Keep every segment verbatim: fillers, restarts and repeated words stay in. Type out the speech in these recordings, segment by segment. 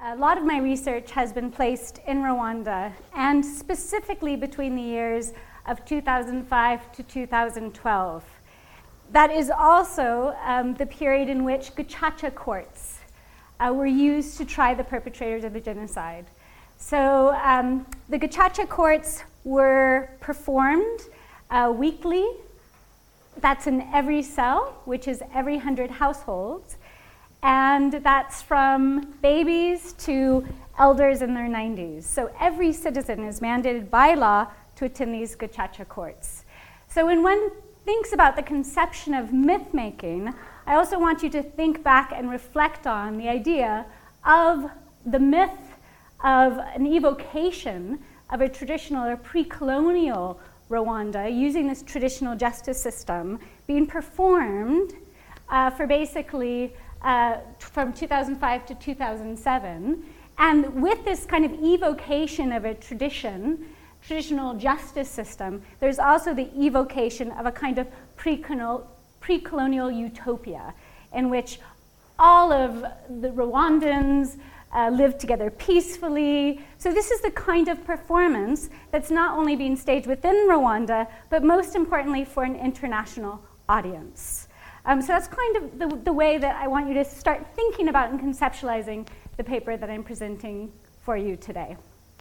A lot of my research has been placed in Rwanda, and specifically between the years of two thousand five to two thousand twelve. That is also um, the period in which Gacaca courts uh, were used to try the perpetrators of the genocide. So um, the Gacaca courts were performed uh, weekly. That's in every cell, which is every one hundred households. And that's from babies to elders in their nineties. So every citizen is mandated by law to attend these Gacaca courts. So when one thinks about the conception of myth-making, I also want you to think back and reflect on the idea of the myth of an evocation of a traditional or pre-colonial Rwanda using this traditional justice system being performed uh, for basically Uh, from two thousand five to two thousand seven, and with this kind of evocation of a tradition, traditional justice system, there's also the evocation of a kind of pre-colonial, pre-colonial utopia in which all of the Rwandans uh, live together peacefully. So this is the kind of performance that's not only being staged within Rwanda, but most importantly for an international audience. Um, so that's kind of the, the way that I want you to start thinking about and conceptualizing the paper that I'm presenting for you today.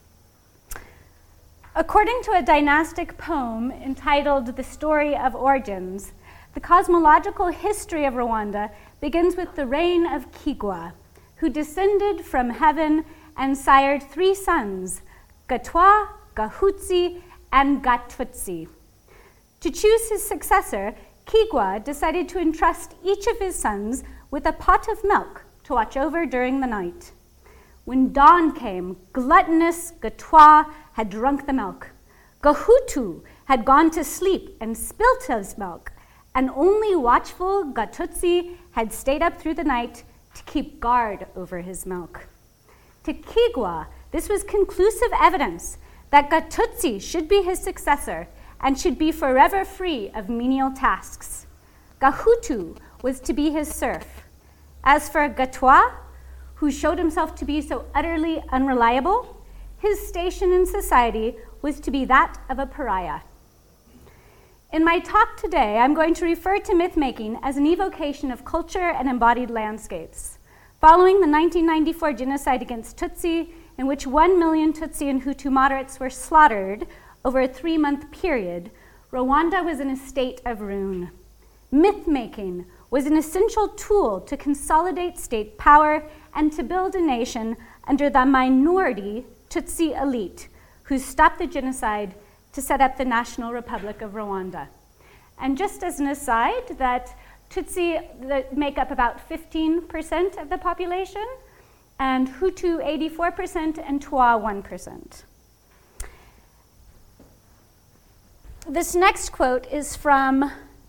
According to a dynastic poem entitled The Story of Origins, the cosmological history of Rwanda begins with the reign of Kigwa, who descended from heaven and sired three sons, Gatwa, Gahutsi, and Gatutsi. To choose his successor, Kigwa decided to entrust each of his sons with a pot of milk to watch over during the night. When dawn came, gluttonous Gatwa had drunk the milk. Gahutu had gone to sleep and spilt his milk, and only watchful Gatutsi had stayed up through the night to keep guard over his milk. To Kigwa, this was conclusive evidence that Gatutsi should be his successor and should be forever free of menial tasks. Gahutu was to be his serf. As for Gatwa, who showed himself to be so utterly unreliable, his station in society was to be that of a pariah. In my talk today, I'm going to refer to myth-making as an evocation of culture and embodied landscapes. Following the nineteen ninety-four genocide against Tutsi, in which one million Tutsi and Hutu moderates were slaughtered over a three-month period, Rwanda was in a state of ruin. Myth-making was an essential tool to consolidate state power and to build a nation under the minority Tutsi elite who stopped the genocide to set up the National Republic of Rwanda. And just as an aside, that Tutsi make up about fifteen percent of the population, and Hutu eighty-four percent, and Twa one percent. This next quote is from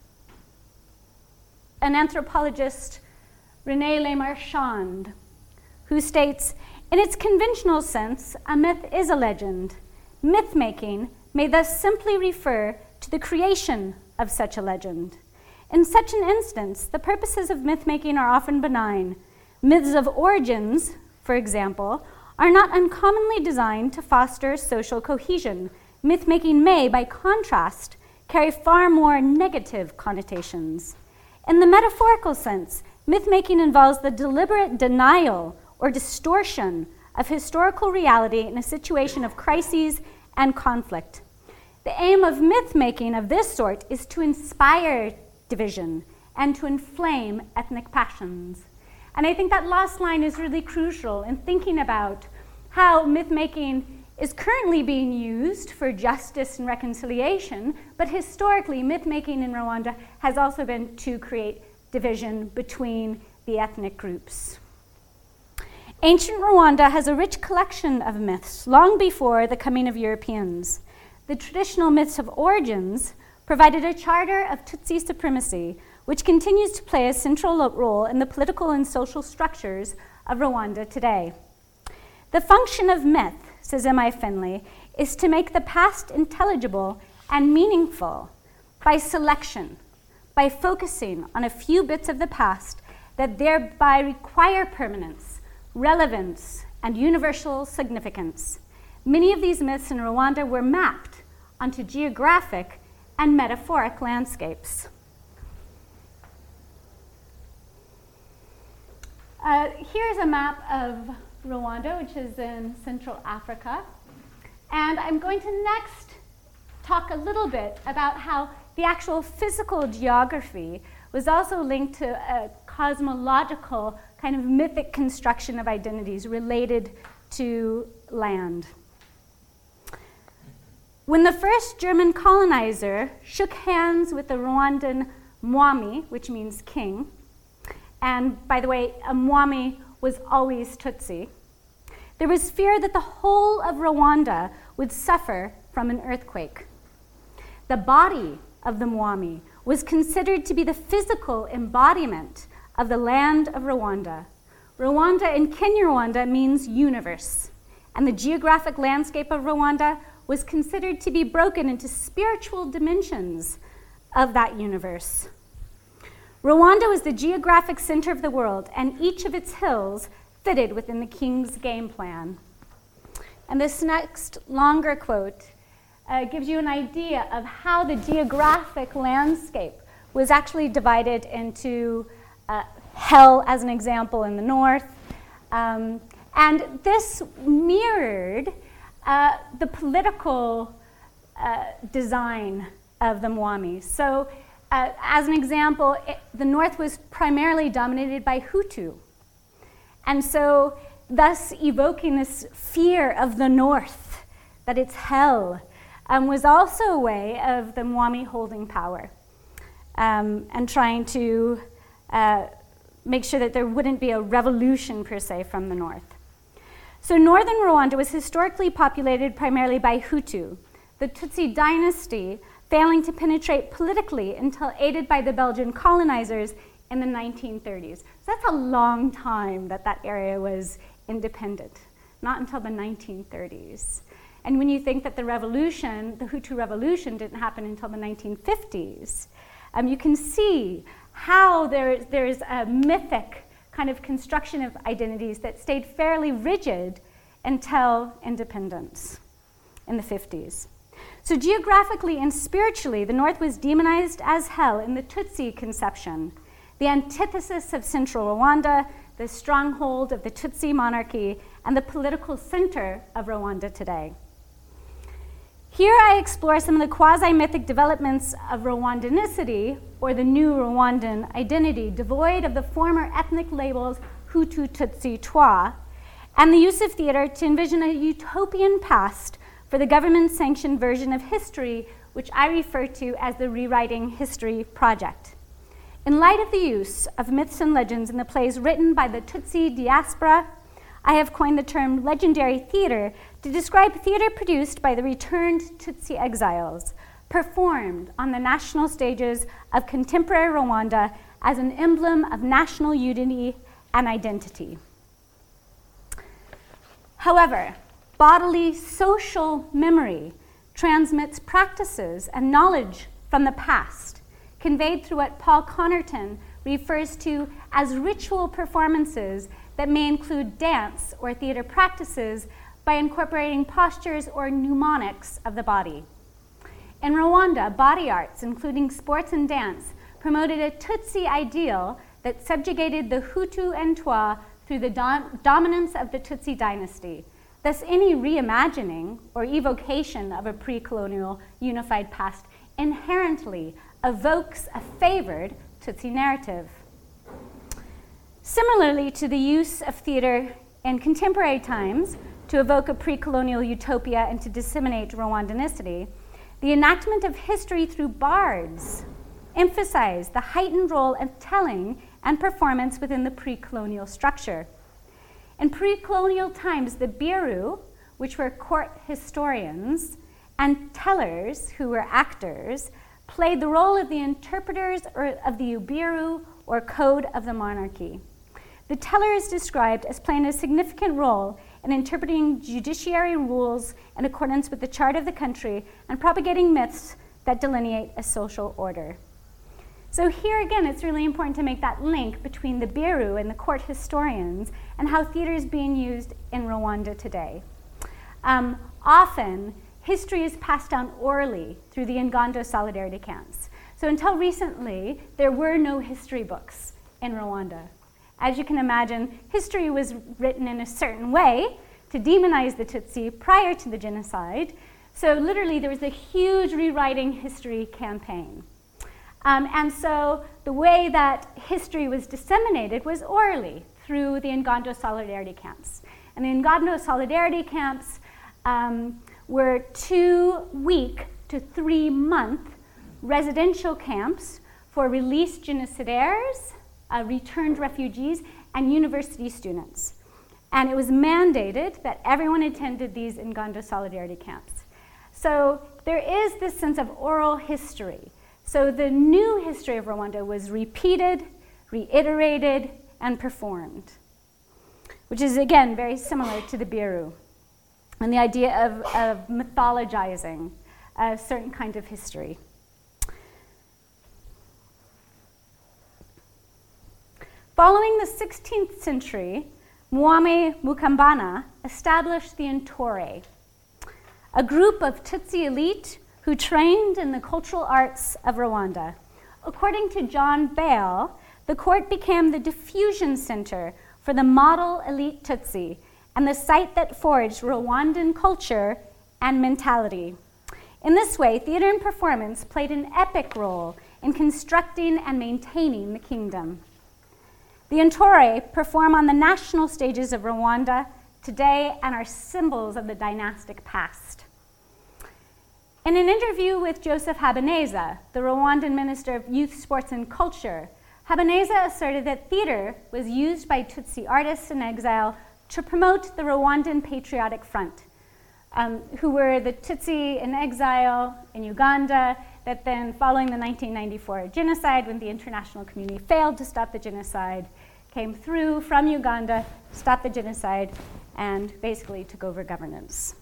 an anthropologist, René Lemarchand, who states, "In its conventional sense, a myth is a legend. Myth-making may thus simply refer to the creation of such a legend. In such an instance, the purposes of myth-making are often benign. Myths of origins, for example, are not uncommonly designed to foster social cohesion. Myth-making may, by contrast, carry far more negative connotations. In the metaphorical sense, myth-making involves the deliberate denial or distortion of historical reality in a situation of crises and conflict. The aim of myth-making of this sort is to inspire division and to inflame ethnic passions." And I think that last line is really crucial in thinking about how myth-making is currently being used for justice and reconciliation, but historically, myth-making in Rwanda has also been to create division between the ethnic groups. Ancient Rwanda has a rich collection of myths long before the coming of Europeans. The traditional myths of origins provided a charter of Tutsi supremacy, which continues to play a central role in the political and social structures of Rwanda today. The function of myth, says M I Finley, is to make the past intelligible and meaningful by selection, by focusing on a few bits of the past that thereby require permanence, relevance, and universal significance. Many of these myths in Rwanda were mapped onto geographic and metaphoric landscapes. Uh, here's a map of Rwanda, which is in Central Africa. And I'm going to next talk a little bit about how the actual physical geography was also linked to a cosmological kind of mythic construction of identities related to land. When the first German colonizer shook hands with the Rwandan Mwami, which means king, and by the way, a Mwami was always Tutsi, there was fear that the whole of Rwanda would suffer from an earthquake. The body of the Mwami was considered to be the physical embodiment of the land of Rwanda. Rwanda in Kinyarwanda means universe, and the geographic landscape of Rwanda was considered to be broken into spiritual dimensions of that universe. Rwanda was the geographic center of the world, and each of its hills fitted within the king's game plan. And this next longer quote uh, gives you an idea of how the geographic landscape was actually divided into uh, hell, as an example, in the north. Um, and this mirrored uh, the political uh, design of the Mwami. So, uh, as an example, it, the north was primarily dominated by Hutu. And so, thus evoking this fear of the north, that it's hell, um, was also a way of the Mwami holding power um, and trying to uh, make sure that there wouldn't be a revolution, per se, from the north. So northern Rwanda was historically populated primarily by Hutu, the Tutsi dynasty failing to penetrate politically until aided by the Belgian colonizers in the nineteen thirties. So that's a long time that that area was independent, not until the nineteen thirties. And when you think that the revolution, the Hutu revolution, didn't happen until the nineteen fifties, um, you can see how there, there's a mythic kind of construction of identities that stayed fairly rigid until independence in the fifties. So geographically and spiritually, the North was demonized as hell in the Tutsi conception, the antithesis of central Rwanda, the stronghold of the Tutsi monarchy, and the political center of Rwanda today. Here I explore some of the quasi-mythic developments of Rwandanicity, or the new Rwandan identity, devoid of the former ethnic labels Hutu, Tutsi, Twa, and the use of theater to envision a utopian past for the government-sanctioned version of history, which I refer to as the Rewriting History Project. In light of the use of myths and legends in the plays written by the Tutsi diaspora, I have coined the term legendary theater to describe theater produced by the returned Tutsi exiles, performed on the national stages of contemporary Rwanda as an emblem of national unity and identity. However, bodily social memory transmits practices and knowledge from the past, conveyed through what Paul Connerton refers to as ritual performances that may include dance or theater practices by incorporating postures or mnemonics of the body. In Rwanda, body arts, including sports and dance, promoted a Tutsi ideal that subjugated the Hutu and Twa through the dom- dominance of the Tutsi dynasty. Thus, any reimagining or evocation of a pre-colonial unified past inherently evokes a favored Tutsi narrative. Similarly to the use of theater in contemporary times to evoke a pre-colonial utopia and to disseminate Rwandanicity, the enactment of history through bards emphasized the heightened role of telling and performance within the pre-colonial structure. In pre-colonial times, the Biru, which were court historians, and tellers, who were actors, played the role of the interpreters or of the Ubiru, or code of the monarchy. The teller is described as playing a significant role in interpreting judiciary rules in accordance with the chart of the country and propagating myths that delineate a social order. So here again, it's really important to make that link between the Biru and the court historians and how theater is being used in Rwanda today. Um, often, history is passed down orally through the Ingando solidarity camps. So until recently, there were no history books in Rwanda. As you can imagine, history was written in a certain way to demonize the Tutsi prior to the genocide. So literally, there was a huge rewriting history campaign. Um, and so the way that history was disseminated was orally through the Ingando solidarity camps. And the Ingando solidarity camps um, were two-week to three-month residential camps for released genocidaires, uh, returned refugees, and university students. And it was mandated that everyone attended these Ingando solidarity camps. So there is this sense of oral history. So the new history of Rwanda was repeated, reiterated, and performed, which is, again, very similar to the Biru, and the idea of, of mythologizing a certain kind of history. Following the sixteenth century, Mwami Mukambana established the Intore, a group of Tutsi elite who trained in the cultural arts of Rwanda. According to John Bale, the court became the diffusion center for the model elite Tutsi and the site that forged Rwandan culture and mentality. In this way, theater and performance played an epic role in constructing and maintaining the kingdom. The Intore perform on the national stages of Rwanda today and are symbols of the dynastic past. In an interview with Joseph Habineza, the Rwandan Minister of Youth, Sports and Culture, Habineza asserted that theater was used by Tutsi artists in exile to promote the Rwandan Patriotic Front, um, who were the Tutsi in exile in Uganda, that then, following the nineteen ninety-four genocide, when the international community failed to stop the genocide, came through from Uganda, stopped the genocide, and basically took over governance.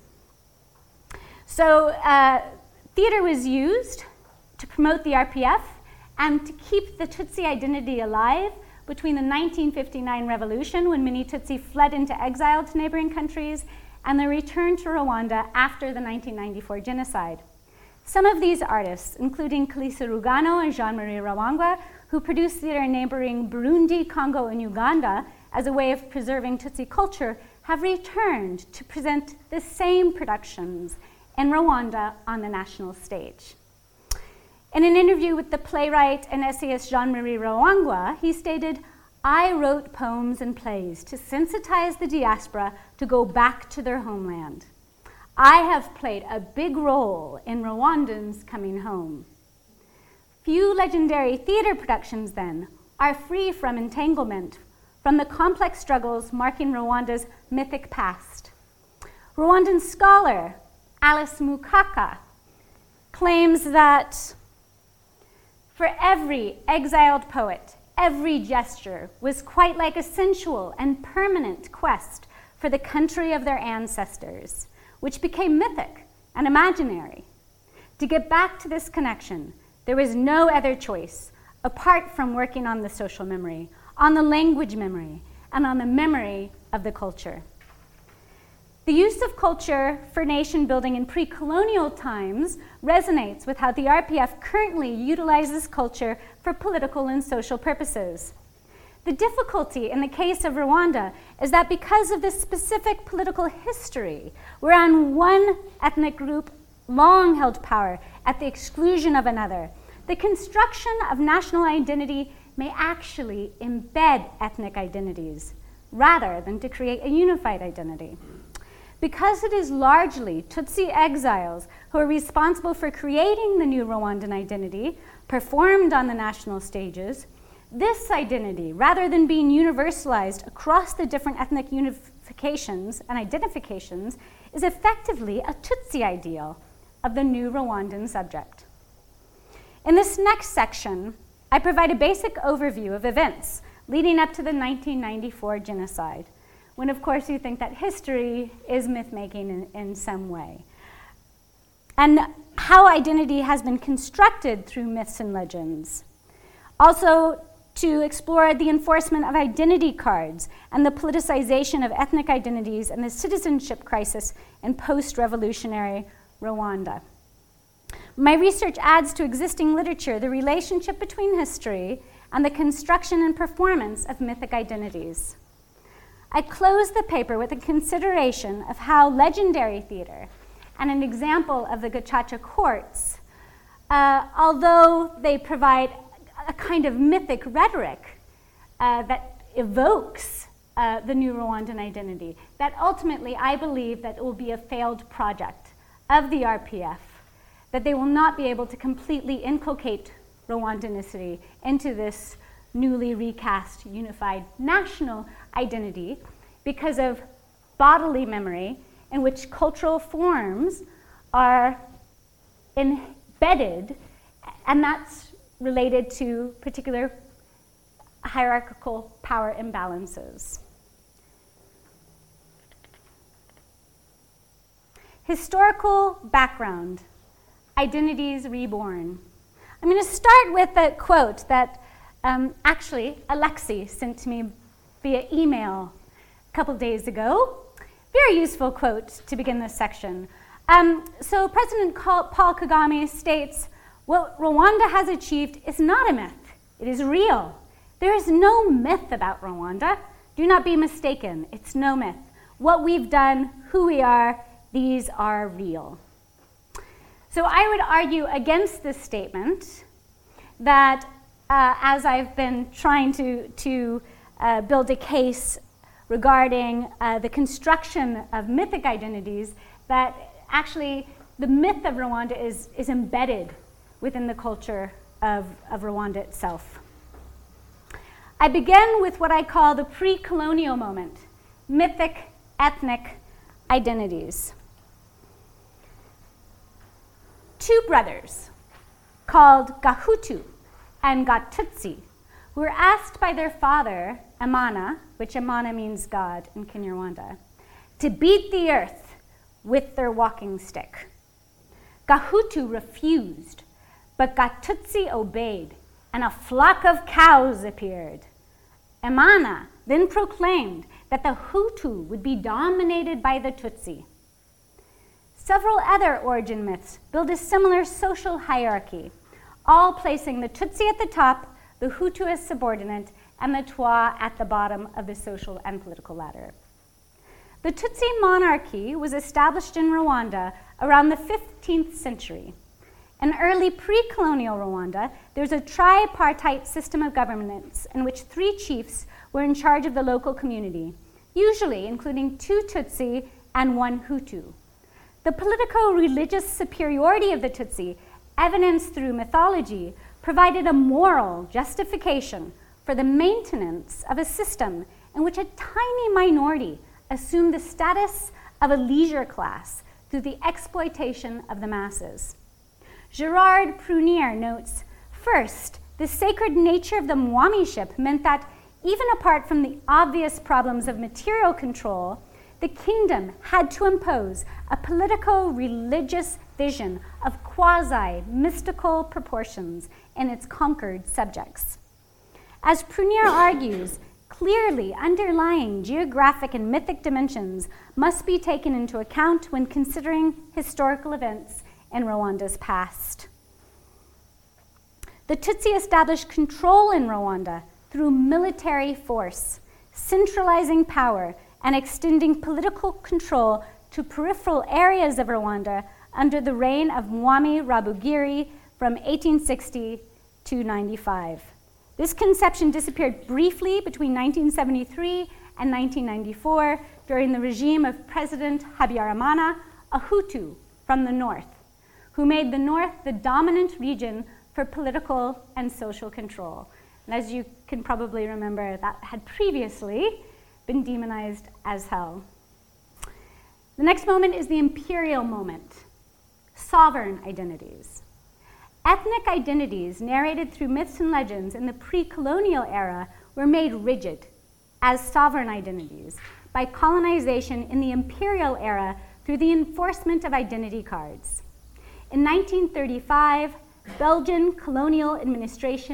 So uh, theater was used to promote the R P F and to keep the Tutsi identity alive between the nineteen fifty-nine revolution, when many Tutsi fled into exile to neighboring countries, and the return to Rwanda after the nineteen ninety-four genocide. Some of these artists, including Kalisa Rugano and Jean-Marie Rawangwa, who produced theater in neighboring Burundi, Congo, and Uganda as a way of preserving Tutsi culture, have returned to present the same productions in Rwanda on the national stage. In an interview with the playwright and essayist Jean-Marie Rawangwa, he stated, "I wrote poems and plays to sensitize the diaspora to go back to their homeland. I have played a big role in Rwandans coming home." Few legendary theater productions, then, are free from entanglement from the complex struggles marking Rwanda's mythic past. Rwandan scholar Alice Mukaka claims that for every exiled poet, every gesture was quite like a sensual and permanent quest for the country of their ancestors, which became mythic and imaginary. To get back to this connection, there was no other choice apart from working on the social memory, on the language memory, and on the memory of the culture. The use of culture for nation building in pre-colonial times resonates with how the R P F currently utilizes culture for political and social purposes. The difficulty in the case of Rwanda is that because of this specific political history, wherein one ethnic group long held power at the exclusion of another, the construction of national identity may actually embed ethnic identities rather than to create a unified identity. Because it is largely Tutsi exiles who are responsible for creating the new Rwandan identity, performed on the national stages, this identity, rather than being universalized across the different ethnic unifications and identifications, is effectively a Tutsi ideal of the new Rwandan subject. In this next section, I provide a basic overview of events leading up to the nineteen ninety-four genocide, when of course you think that history is myth-making in, in some way, and how identity has been constructed through myths and legends. Also, to explore the enforcement of identity cards and the politicization of ethnic identities and the citizenship crisis in post-revolutionary Rwanda. My research adds to existing literature the relationship between history and the construction and performance of mythic identities. I close the paper with a consideration of how legendary theater and an example of the Gacaca courts, uh, although they provide a kind of mythic rhetoric uh, that evokes uh, the new Rwandan identity, that ultimately I believe that it will be a failed project of the R P F, that they will not be able to completely inculcate Rwandanicity into this newly recast unified national identity because of bodily memory in which cultural forms are embedded, and that's related to particular hierarchical power imbalances. Historical background, identities reborn. I'm going to start with a quote that um, actually Alexei sent to me via email a couple days ago. Very useful quote to begin this section. Um, so President Paul Kagame states, "What Rwanda has achieved is not a myth, it is real. There is no myth about Rwanda. Do not be mistaken, it's no myth. What we've done, who we are, these are real." So I would argue against this statement that uh, as I've been trying to, to uh, build a case regarding uh, the construction of mythic identities, that actually the myth of Rwanda is, is embedded within the culture of, of Rwanda itself. I begin with what I call the pre-colonial moment, mythic ethnic identities. Two brothers called Gahutu and Gatutsi were asked by their father, Amana, which Amana means God in Kinyarwanda, to beat the earth with their walking stick. Gahutu refused, but Gatutsi obeyed, and a flock of cows appeared. Amana then proclaimed that the Hutu would be dominated by the Tutsi. Several other origin myths build a similar social hierarchy, all placing the Tutsi at the top, the Hutu as subordinate, and the Twa at the bottom of the social and political ladder. The Tutsi monarchy was established in Rwanda around the fifteenth century. In early pre-colonial Rwanda, there's a tripartite system of governance in which three chiefs were in charge of the local community, usually including two Tutsi and one Hutu. The politico-religious superiority of the Tutsi, evidenced through mythology, provided a moral justification for the maintenance of a system in which a tiny minority assumed the status of a leisure class through the exploitation of the masses. Gerard Prunier notes, first, the sacred nature of the Mwamiship meant that even apart from the obvious problems of material control, the kingdom had to impose a politico-religious vision of quasi-mystical proportions in its conquered subjects. As Prunier argues, clearly underlying geographic and mythic dimensions must be taken into account when considering historical events in Rwanda's past. The Tutsi established control in Rwanda through military force, centralizing power and extending political control to peripheral areas of Rwanda under the reign of Mwami Rwabugiri from eighteen sixty to ninety-five. This conception disappeared briefly between nineteen seventy-three and nineteen ninety-four during the regime of President Habyarimana, a Hutu from the north, who made the north the dominant region for political and social control. And as you can probably remember, that had previously been demonized as hell. The next moment is the imperial moment, sovereign identities. Ethnic identities narrated through myths and legends in the pre-colonial era were made rigid as sovereign identities by colonization in the imperial era through the enforcement of identity cards. In nineteen thirty-five, Belgian colonial administration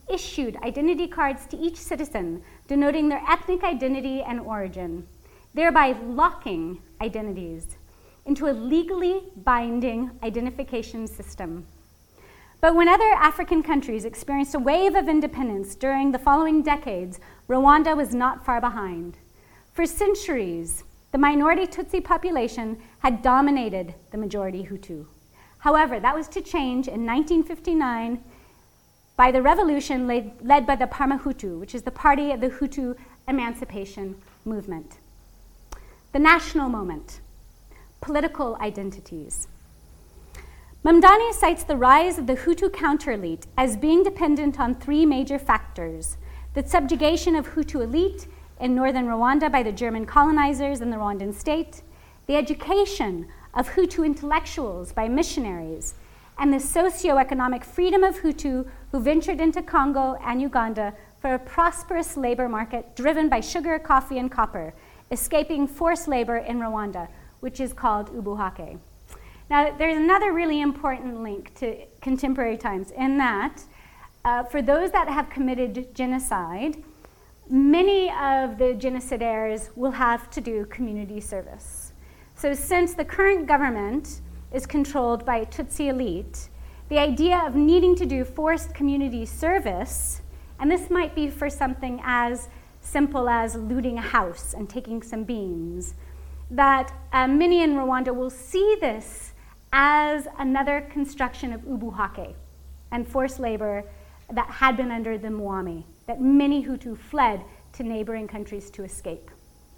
issued identity cards to each citizen, denoting their ethnic identity and origin, thereby locking identities into a legally binding identification system. But when other African countries experienced a wave of independence during the following decades, Rwanda was not far behind. For centuries, the minority Tutsi population had dominated the majority Hutu. However, that was to change in nineteen fifty-nine by the revolution led, led by the Parmehutu, which is the party of the Hutu emancipation movement. The national moment, political identities. Mamdani cites the rise of the Hutu counter-elite as being dependent on three major factors: the subjugation of Hutu elite in northern Rwanda by the German colonizers and the Rwandan state, the education of Hutu intellectuals by missionaries, and the socio-economic freedom of Hutu who ventured into Congo and Uganda for a prosperous labor market driven by sugar, coffee, and copper, escaping forced labor in Rwanda, which is called Ubuhake. Now, there's another really important link to contemporary times in that uh, for those that have committed genocide, many of the genocidaires will have to do community service. So since the current government is controlled by a Tutsi elite, the idea of needing to do forced community service, and this might be for something as simple as looting a house and taking some beans, that uh, many in Rwanda will see this as another construction of Ubuhake and forced labor that had been under the Mwami, that many Hutu fled to neighboring countries to escape.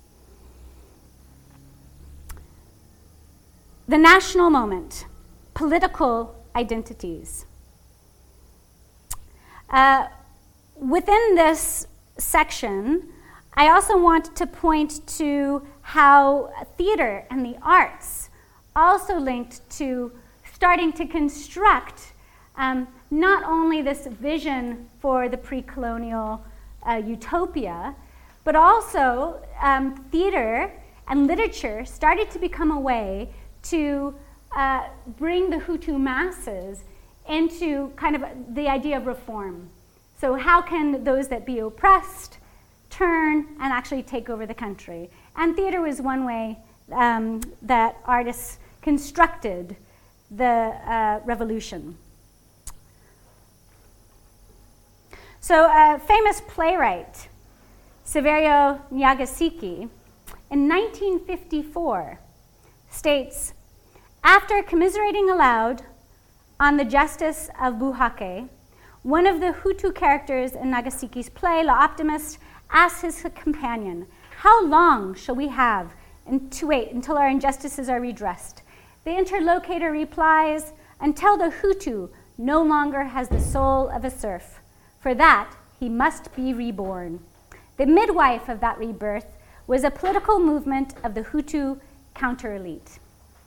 The national moment, political identities. Uh, within this section, I also want to point to how theater and the arts also linked to starting to construct um, not only this vision for the pre-colonial uh, utopia, but also um, theater and literature started to become a way to uh, bring the Hutu masses into kind of the idea of reform. So how can those that be oppressed turn and actually take over the country? And theater was one way um, that artists constructed the uh, revolution. So a famous playwright, Severio Nyagasiki, in nineteen fifty-four states, after commiserating aloud on the justice of Buhake, one of the Hutu characters in Nagasiki's play, La Optimist, asks his companion, "How long shall we have to wait until our injustices are redressed?" The interlocutor replies, "Until the Hutu no longer has the soul of a serf. For that, he must be reborn." The midwife of that rebirth was a political movement of the Hutu counter-elite.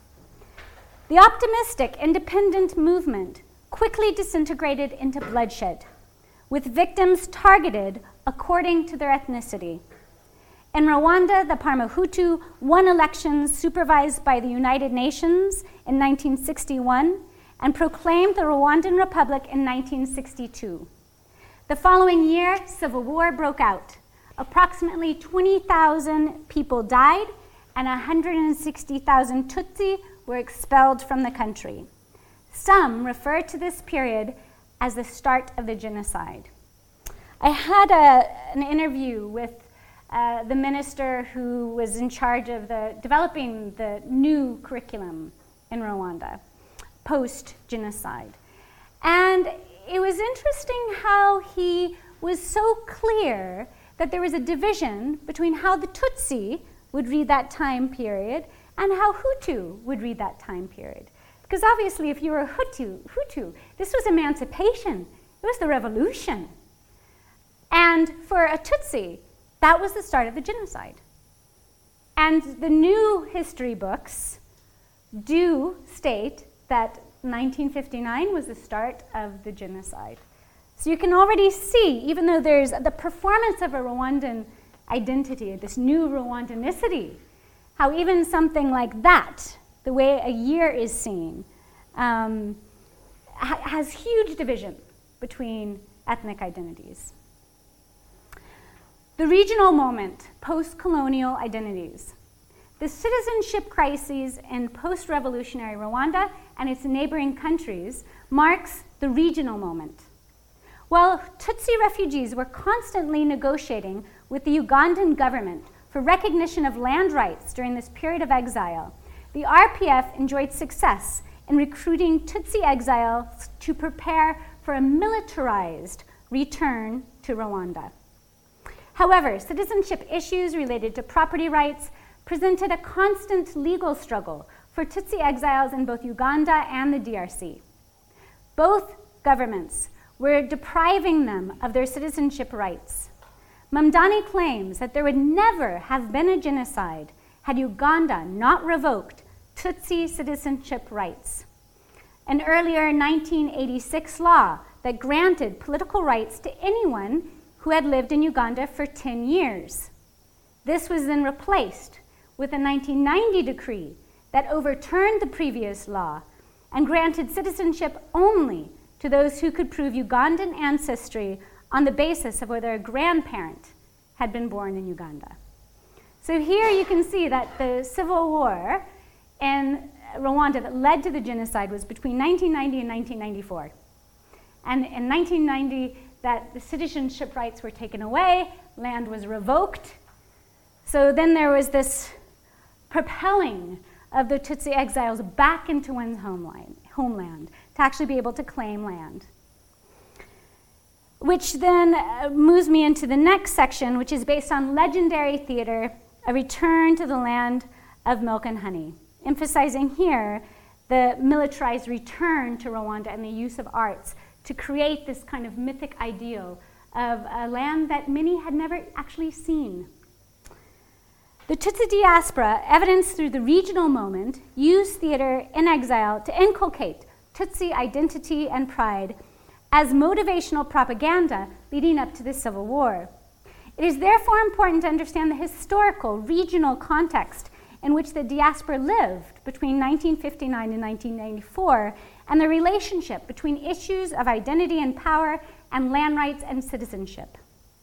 The optimistic, independent movement quickly disintegrated into bloodshed, with victims targeted according to their ethnicity. In Rwanda, the Parmehutu won elections supervised by the United Nations in nineteen sixty-one and proclaimed the Rwandan Republic in nineteen sixty-two. The following year, civil war broke out. Approximately twenty thousand people died and one hundred sixty thousand Tutsi were expelled from the country. Some refer to this period as the start of the genocide. I had a, an interview with uh, the minister who was in charge of the, developing the new curriculum in Rwanda, post-genocide. And it was interesting how he was so clear that there was a division between how the Tutsi would read that time period and how Hutu would read that time period. Because obviously if you were a Hutu, Hutu, this was emancipation. It was the revolution. And for a Tutsi, that was the start of the genocide. And the new history books do state that nineteen fifty-nine was the start of the genocide. So you can already see, even though there's the performance of a Rwandan identity, this new Rwandanicity, how even something like that, the way a year is seen, um, ha- has huge division between ethnic identities. The regional moment, post-colonial identities. The citizenship crises in post-revolutionary Rwanda and its neighboring countries marks the regional moment. While Tutsi refugees were constantly negotiating with the Ugandan government for recognition of land rights during this period of exile, the R P F enjoyed success in recruiting Tutsi exiles to prepare for a militarized return to Rwanda. However, citizenship issues related to property rights presented a constant legal struggle for Tutsi exiles in both Uganda and the D R C. Both governments were depriving them of their citizenship rights. Mamdani claims that there would never have been a genocide had Uganda not revoked Tutsi citizenship rights. An earlier nineteen eighty-six law that granted political rights to anyone who had lived in Uganda for ten years. This was then replaced with a nineteen ninety decree that overturned the previous law and granted citizenship only to those who could prove Ugandan ancestry on the basis of whether a grandparent had been born in Uganda. So here you can see that the civil war in Rwanda that led to the genocide was between nineteen ninety and nineteen ninety-four. And in nineteen ninety, that the citizenship rights were taken away, land was revoked. So then there was this propelling of the Tutsi exiles back into one's homeland, homeland to actually be able to claim land. Which then uh, moves me into the next section, which is based on legendary theater, A Return to the Land of Milk and Honey, emphasizing here the militarized return to Rwanda and the use of arts to create this kind of mythic ideal of a land that many had never actually seen. The Tutsi diaspora, evidenced through the regional moment, used theater in exile to inculcate Tutsi identity and pride as motivational propaganda leading up to the Civil War. It is therefore important to understand the historical, regional context in which the diaspora lived between nineteen fifty-nine and nineteen ninety-four, and the relationship between issues of identity and power and land rights and citizenship,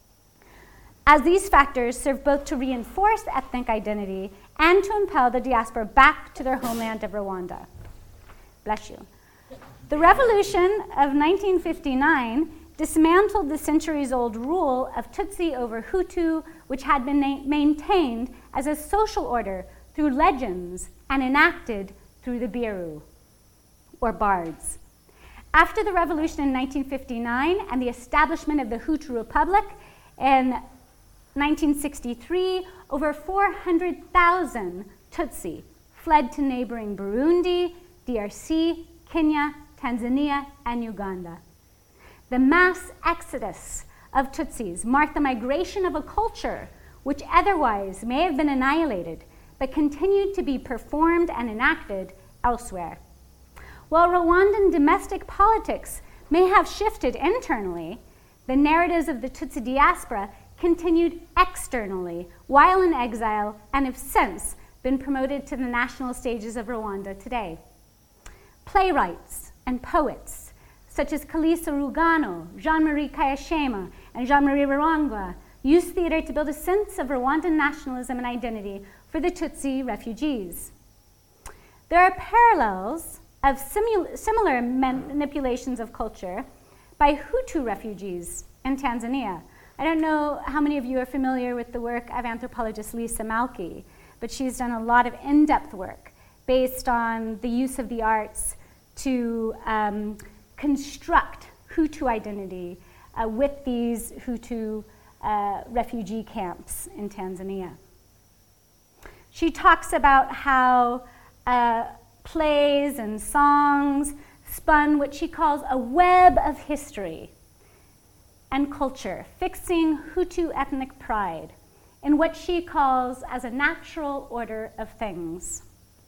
as these factors serve both to reinforce ethnic identity and to impel the diaspora back to their homeland of Rwanda. Bless you. The revolution of nineteen fifty-nine dismantled the centuries-old rule of Tutsi over Hutu, which had been na- maintained as a social order through legends and enacted through the Biru, or bards. After the revolution in nineteen fifty-nine and the establishment of the Hutu Republic in nineteen sixty-three, over four hundred thousand Tutsi fled to neighboring Burundi, D R C, Kenya, Tanzania, and Uganda. The mass exodus of Tutsis marked the migration of a culture which otherwise may have been annihilated, but continued to be performed and enacted elsewhere. While Rwandan domestic politics may have shifted internally, the narratives of the Tutsi diaspora continued externally while in exile and have since been promoted to the national stages of Rwanda today. Playwrights and poets such as Kalisa Rugano, Jean-Marie Kayashema, and Jean-Marie Rurangwa used theater to build a sense of Rwandan nationalism and identity for the Tutsi refugees. There are parallels of simu- similar manipulations of culture by Hutu refugees in Tanzania. I don't know how many of you are familiar with the work of anthropologist Lisa Malki, but she's done a lot of in-depth work based on the use of the arts to um, construct Hutu identity uh, with these Hutu uh, refugee camps in Tanzania. She talks about how uh, plays and songs spun what she calls a web of history and culture, fixing Hutu ethnic pride in what she calls as a natural order of things.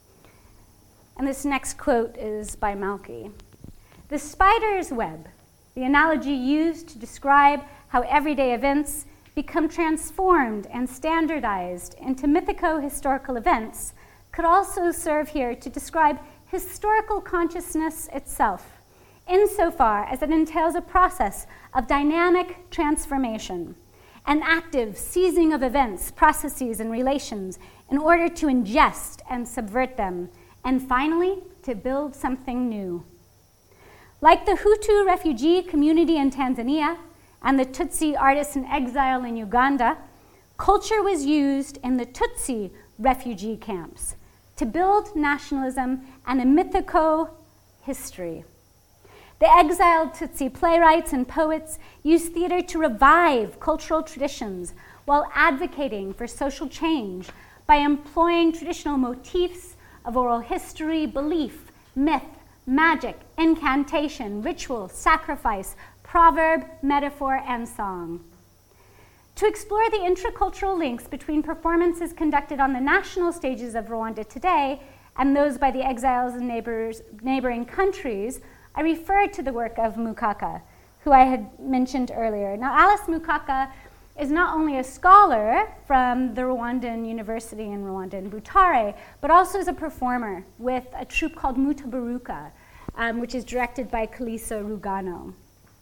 And this next quote is by Malki. The spider's web, the analogy used to describe how everyday events become transformed and standardized into mythico-historical events, could also serve here to describe historical consciousness itself, insofar as it entails a process of dynamic transformation, an active seizing of events, processes, and relations in order to ingest and subvert them, and finally, to build something new. Like the Hutu refugee community in Tanzania and the Tutsi artists in exile in Uganda, culture was used in the Tutsi refugee camps to build nationalism and a mythico-history. The exiled Tutsi playwrights and poets used theater to revive cultural traditions while advocating for social change by employing traditional motifs of oral history, belief, myth, magic, incantation, ritual, sacrifice, proverb, metaphor, and song. To explore the intracultural links between performances conducted on the national stages of Rwanda today and those by the exiles in neighbors, neighboring countries, I refer to the work of Mukaka, who I had mentioned earlier. Now, Alice Mukaka is not only a scholar from the Rwandan University in Rwanda in Butare, but also is a performer with a troupe called Mutabaruka, um, which is directed by Kalisa Rugano.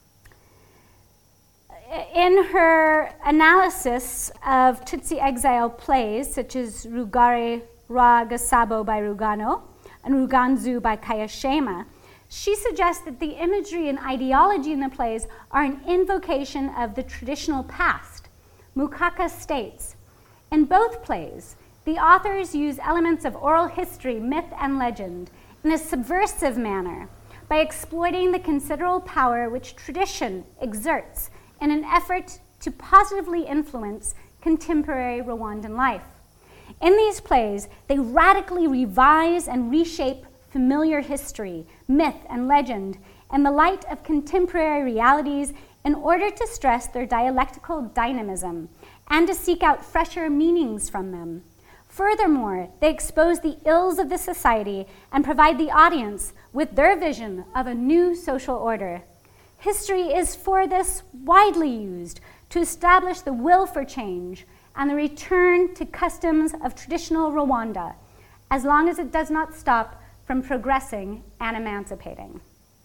In her analysis of Tutsi exile plays, such as Rugare Ra Gasabo by Rugano and Ruganzu by Kayashema, she suggests that the imagery and ideology in the plays are an invocation of the traditional past. Mukaka states, in both plays, the authors use elements of oral history, myth, and legend in a subversive manner by exploiting the considerable power which tradition exerts in an effort to positively influence contemporary Rwandan life. In these plays, they radically revise and reshape familiar history, myth, and legend in the light of contemporary realities in order to stress their dialectical dynamism and to seek out fresher meanings from them. Furthermore, they expose the ills of the society and provide the audience with their vision of a new social order. History is for this widely used to establish the will for change and the return to customs of traditional Rwanda, as long as it does not stop from progressing and emancipating.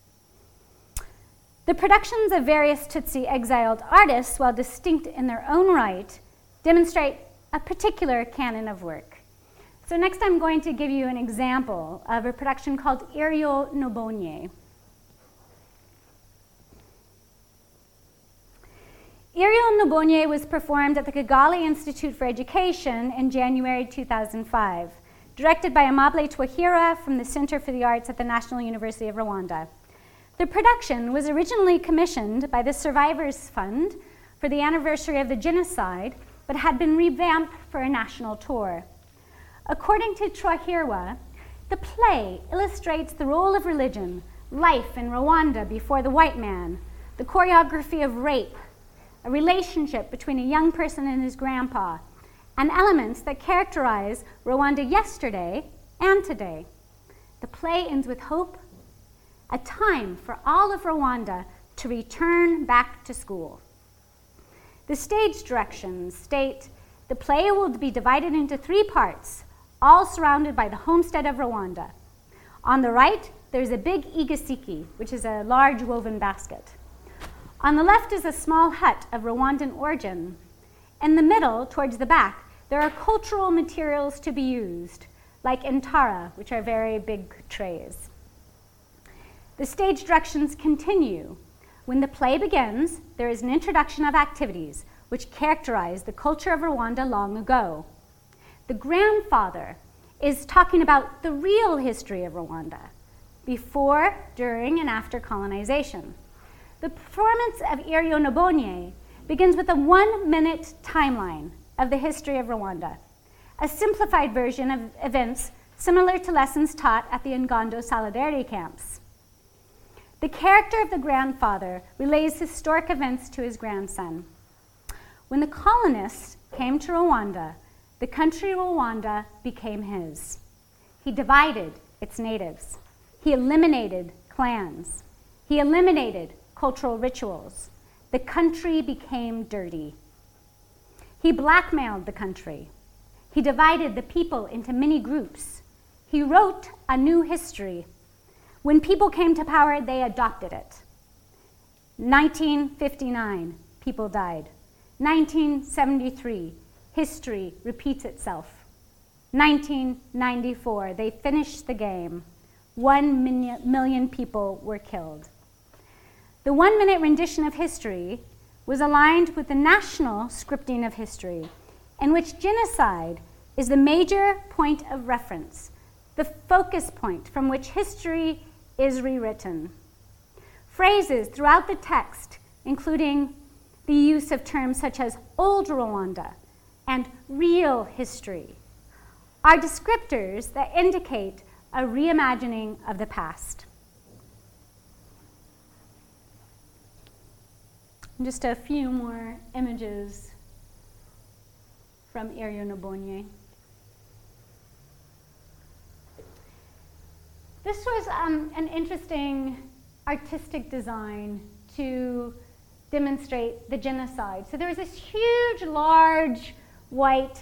The productions of various Tutsi exiled artists, while distinct in their own right, demonstrate a particular canon of work. So next I'm going to give you an example of a production called Iryo Nobonye. Iryo Nobonye was performed at the Kigali Institute for Education in January two thousand five. Directed by Amable Twahira from the Center for the Arts at the National University of Rwanda. The production was originally commissioned by the Survivors Fund for the anniversary of the genocide, but had been revamped for a national tour. According to Twahira, the play illustrates the role of religion, life in Rwanda before the white man, the choreography of rape, a relationship between a young person and his grandpa, and elements that characterize Rwanda yesterday and today. The play ends with hope, a time for all of Rwanda to return back to school. The stage directions state the play will be divided into three parts, all surrounded by the homestead of Rwanda. On the right, there's a big igasiki, which is a large woven basket. On the left is a small hut of Rwandan origin. In the middle, towards the back, there are cultural materials to be used, like intara, which are very big trays. The stage directions continue. When the play begins, there is an introduction of activities which characterize the culture of Rwanda long ago. The grandfather is talking about the real history of Rwanda, before, during, and after colonization. The performance of Iryo Nobonye begins with a one-minute timeline of the history of Rwanda, a simplified version of events similar to lessons taught at the Ngondo Solidarity camps. The character of the grandfather relays historic events to his grandson. When the colonists came to Rwanda, the country Rwanda became his. He divided its natives. He eliminated clans. He eliminated cultural rituals. The country became dirty. He blackmailed the country. He divided the people into many groups. He wrote a new history. When people came to power, they adopted it. nineteen fifty-nine, people died. nineteen seventy-three, history repeats itself. nineteen ninety-four, they finished the game. One million people were killed. The one-minute rendition of history was aligned with the national scripting of history, in which genocide is the major point of reference, the focus point from which history is rewritten. Phrases throughout the text, including the use of terms such as old Rwanda and real history, are descriptors that indicate a reimagining of the past. Just a few more images from Erionobonye. This was um, an interesting artistic design to demonstrate the genocide. So there was this huge, large, white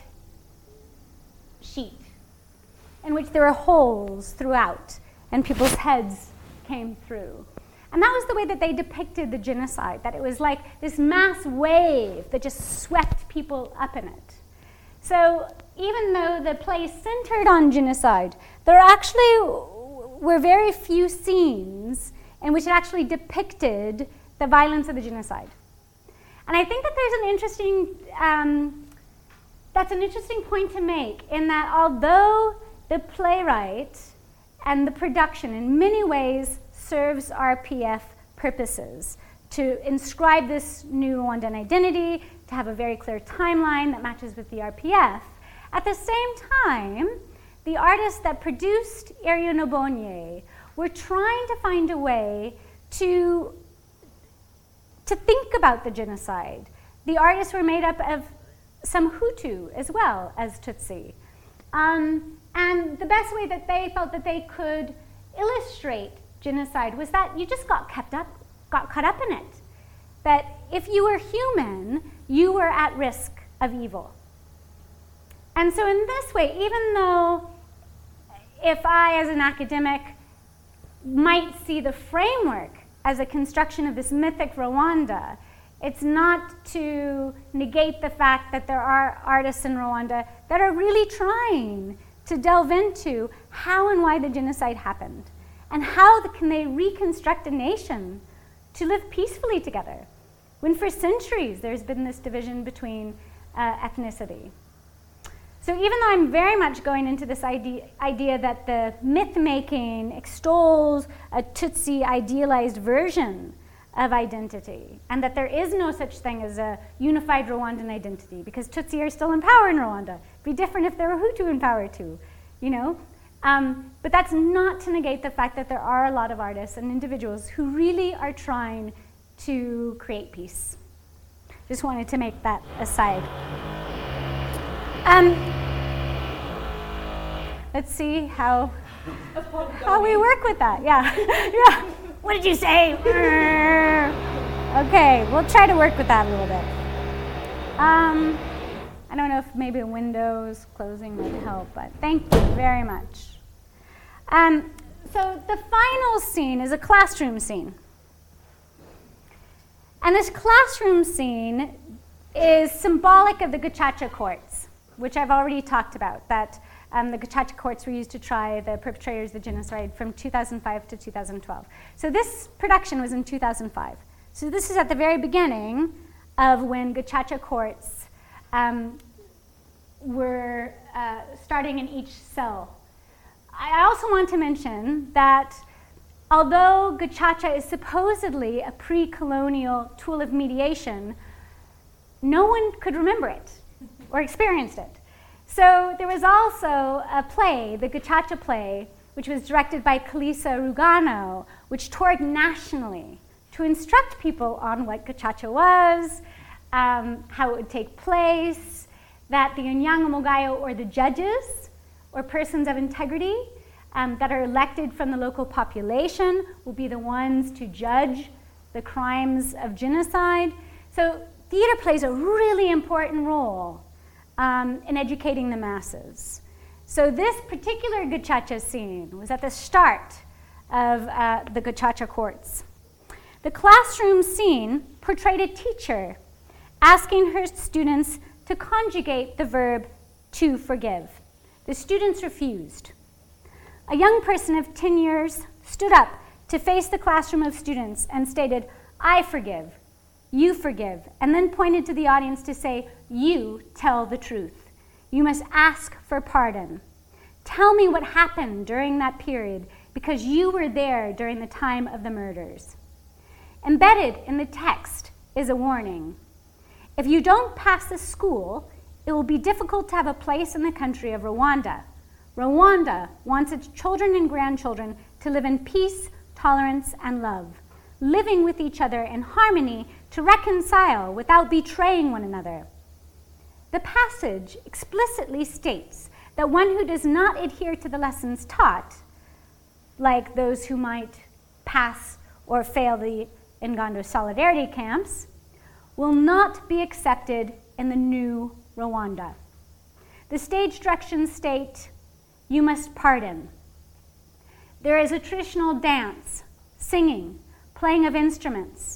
sheet in which there were holes throughout, and people's heads came through. And that was the way that they depicted the genocide, that it was like this mass wave that just swept people up in it. So even though the play centered on genocide, there actually were very few scenes in which it actually depicted the violence of the genocide. And I think that there's an interesting, um, that's an interesting point to make, in that although the playwright and the production in many ways serves R P F purposes, to inscribe this new Rwandan identity, to have a very clear timeline that matches with the R P F, at the same time, the artists that produced Erionobonye were trying to find a way to, to think about the genocide. The artists were made up of some Hutu as well as Tutsi. Um, and the best way that they felt that they could illustrate genocide was that you just got kept up, got caught up in it. That if you were human, you were at risk of evil. And so in this way, even though if I, as an academic, might see the framework as a construction of this mythic Rwanda, it's not to negate the fact that there are artists in Rwanda that are really trying to delve into how and why the genocide happened, and how the, can they reconstruct a nation to live peacefully together, when for centuries there's been this division between uh, ethnicity. So even though I'm very much going into this idea, idea that the myth-making extols a Tutsi idealized version of identity, and that there is no such thing as a unified Rwandan identity, because Tutsi are still in power in Rwanda. It'd be different if there were Hutu in power too, you know? Um, but that's not to negate the fact that there are a lot of artists and individuals who really are trying to create peace. Just wanted to make that aside. Um, let's see how, how we work with that. Yeah. Yeah. What did you say? Okay, we'll try to work with that a little bit. Um, I don't know if maybe windows closing would help, but thank you very much. Um, so the final scene is a classroom scene. And this classroom scene is symbolic of the Gacaca courts, which I've already talked about, that um, the Gacaca courts were used to try the perpetrators of the genocide from two thousand five to two thousand twelve. So this production was in two thousand five. So this is at the very beginning of when Gacaca courts um, were uh, starting in each cell. I also want to mention that although Gacaca is supposedly a pre-colonial tool of mediation, no one could remember it or experienced it. So there was also a play, the Gacaca play, which was directed by Kalisa Rugano, which toured nationally to instruct people on what Gacaca was, um, how it would take place, that the Unyangamugayo, or the judges, or persons of integrity, um, that are elected from the local population, will be the ones to judge the crimes of genocide. So theater plays a really important role um, in educating the masses. So this particular Gacaca scene was at the start of uh, the Gacaca courts. The classroom scene portrayed a teacher asking her students to conjugate the verb to forgive. The students refused. A young person of ten years stood up to face the classroom of students and stated, "I forgive, you forgive," and then pointed to the audience to say, "You tell the truth. You must ask for pardon. Tell me what happened during that period because you were there during the time of the murders." Embedded in the text is a warning. If you don't pass the school, it will be difficult to have a place in the country of Rwanda. Rwanda wants its children and grandchildren to live in peace, tolerance, and love, living with each other in harmony to reconcile without betraying one another. The passage explicitly states that one who does not adhere to the lessons taught, like those who might pass or fail the Ingando solidarity camps, will not be accepted in the new Rwanda. The stage directions state, "You must pardon." There is a traditional dance, singing, playing of instruments,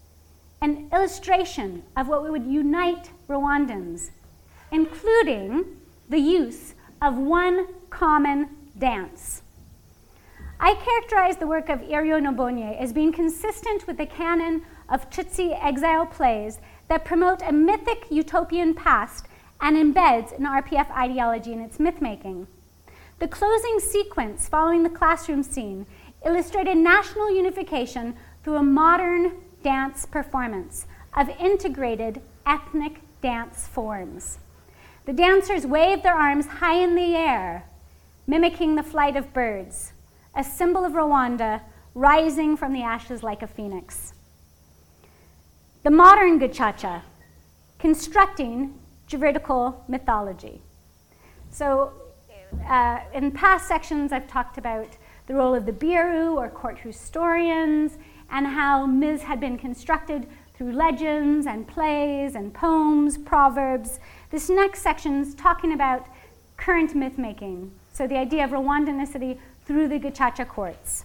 an illustration of what would unite Rwandans, including the use of one common dance. I characterize the work of Irio Nobonye as being consistent with the canon of Tutsi exile plays that promote a mythic utopian past and embeds an R P F ideology in its myth-making. The closing sequence following the classroom scene illustrated national unification through a modern dance performance of integrated ethnic dance forms. The dancers waved their arms high in the air, mimicking the flight of birds, a symbol of Rwanda rising from the ashes like a phoenix. The modern Gacaca, constructing juridical mythology. So uh, in past sections, I've talked about the role of the Biru, or court historians, and how myths had been constructed through legends and plays and poems, proverbs. This next section is talking about current myth-making, so the idea of Rwandanicity through the Gacaca courts.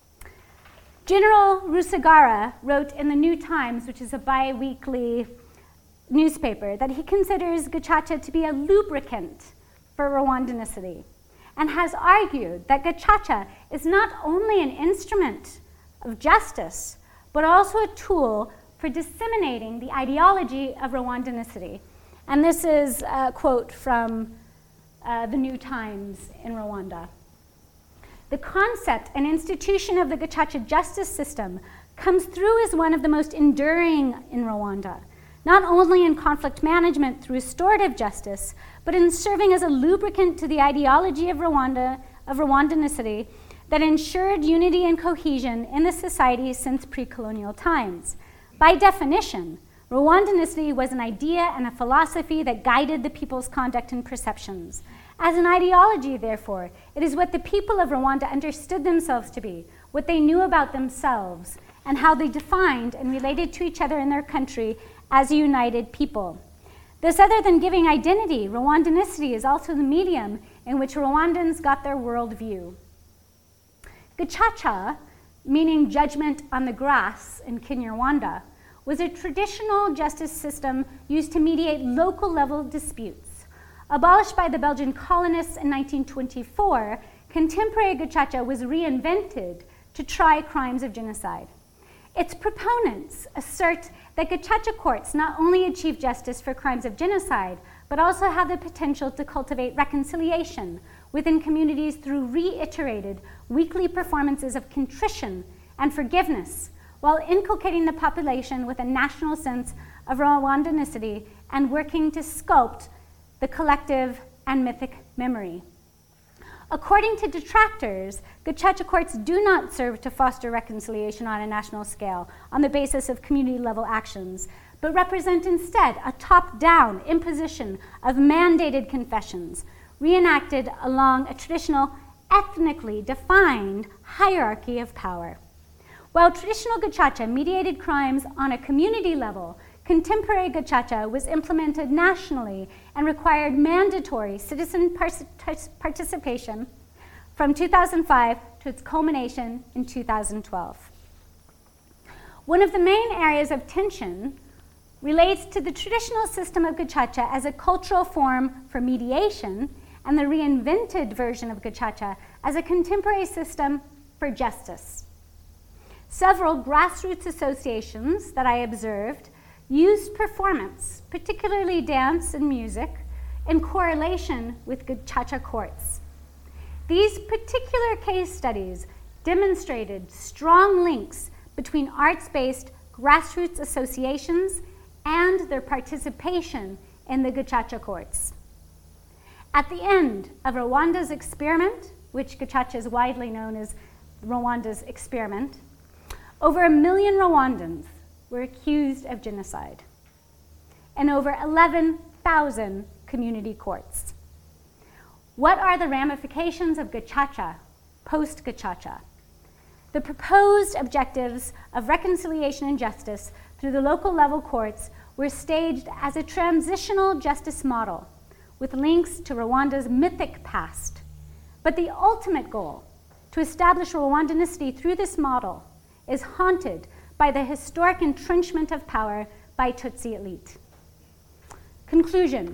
General Rusagara wrote in the New Times, which is a bi-weekly newspaper, that he considers Gacaca to be a lubricant for Rwandanicity, and has argued that Gacaca is not only an instrument of justice, but also a tool for disseminating the ideology of Rwandanicity. And this is a quote from uh, the New Times in Rwanda. The concept and institution of the Gacaca justice system comes through as one of the most enduring in Rwanda, not only in conflict management through restorative justice, but in serving as a lubricant to the ideology of Rwanda, of Rwandanicity, that ensured unity and cohesion in the society since pre-colonial times. By definition, Rwandanicity was an idea and a philosophy that guided the people's conduct and perceptions. As an ideology, therefore, it is what the people of Rwanda understood themselves to be, what they knew about themselves, and how they defined and related to each other in their country as a united people. Thus, other than giving identity, Rwandanicity is also the medium in which Rwandans got their worldview. Gacaca, meaning judgment on the grass in Kinyarwanda, was a traditional justice system used to mediate local level disputes. Abolished by the Belgian colonists in nineteen twenty-four, contemporary Gacaca was reinvented to try crimes of genocide. Its proponents assert that Gacaca courts not only achieve justice for crimes of genocide, but also have the potential to cultivate reconciliation within communities through reiterated weekly performances of contrition and forgiveness, while inculcating the population with a national sense of Rwandanicity and working to sculpt the collective and mythic memory. According to detractors, Gacaca courts do not serve to foster reconciliation on a national scale on the basis of community-level actions, but represent instead a top-down imposition of mandated confessions, reenacted along a traditional, ethnically defined hierarchy of power. While traditional Gacaca mediated crimes on a community level, contemporary Gacaca was implemented nationally and required mandatory citizen participation from two thousand five to its culmination in two thousand twelve. One of the main areas of tension relates to the traditional system of gacaca as a cultural form for mediation and the reinvented version of gacaca as a contemporary system for justice. Several grassroots associations that I observed used performance, particularly dance and music, in correlation with gacaca courts. These particular case studies demonstrated strong links between arts-based grassroots associations and their participation in the gacaca courts. At the end of Rwanda's experiment, which gacaca is widely known as Rwanda's experiment, over a million Rwandans were accused of genocide, and over eleven thousand community courts. What are the ramifications of gacaca post-gacaca? The proposed objectives of reconciliation and justice through the local level courts were staged as a transitional justice model with links to Rwanda's mythic past. But the ultimate goal, to establish Rwandanicity through this model, is haunted by the historic entrenchment of power by Tutsi elite. Conclusion.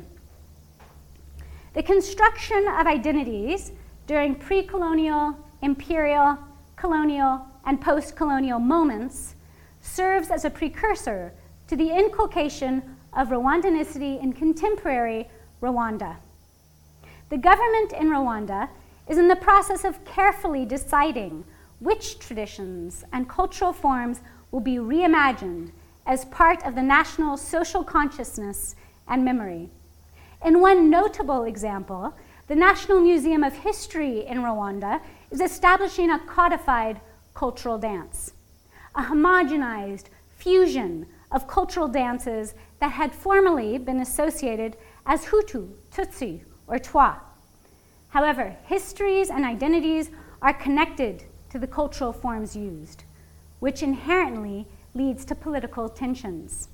The construction of identities during pre-colonial, imperial, colonial, and post-colonial moments serves as a precursor to the inculcation of Rwandanicity in contemporary Rwanda. The government in Rwanda is in the process of carefully deciding which traditions and cultural forms will be reimagined as part of the national social consciousness and memory. In one notable example, the National Museum of History in Rwanda is establishing a codified cultural dance, a homogenized fusion of cultural dances that had formerly been associated as Hutu, Tutsi, or Twa. However, histories and identities are connected to the cultural forms used, which inherently leads to political tensions.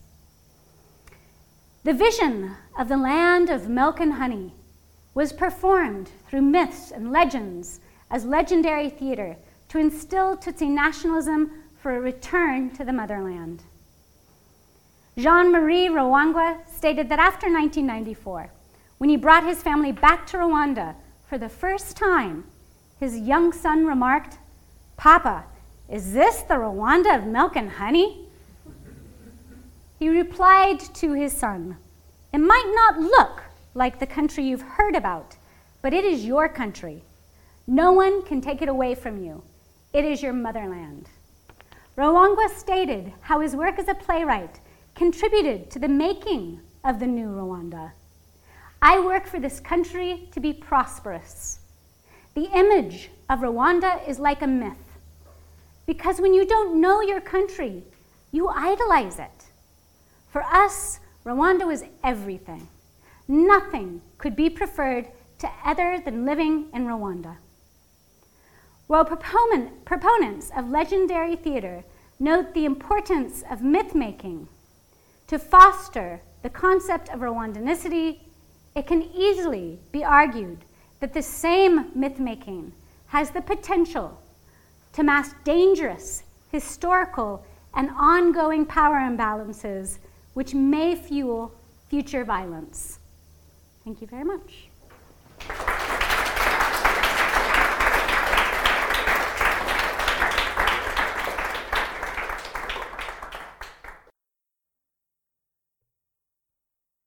The vision of the land of milk and honey was performed through myths and legends as legendary theater to instill Tutsi nationalism for a return to the motherland. Jean-Marie Rwangwa stated that after nineteen ninety-four, when he brought his family back to Rwanda for the first time, his young son remarked, "Papa, is this the Rwanda of milk and honey?" He replied to his son, "It might not look like the country you've heard about, but it is your country. No one can take it away from you. It is your motherland." Rwangwa stated how his work as a playwright contributed to the making of the new Rwanda. "I work for this country to be prosperous. The image of Rwanda is like a myth, because when you don't know your country, you idolize it. For us, Rwanda was everything. Nothing could be preferred to other than living in Rwanda." While proponent, proponents of legendary theater note the importance of myth-making to foster the concept of Rwandanicity, it can easily be argued that the same myth-making has the potential to mask dangerous historical and ongoing power imbalances which may fuel future violence. Thank you very much.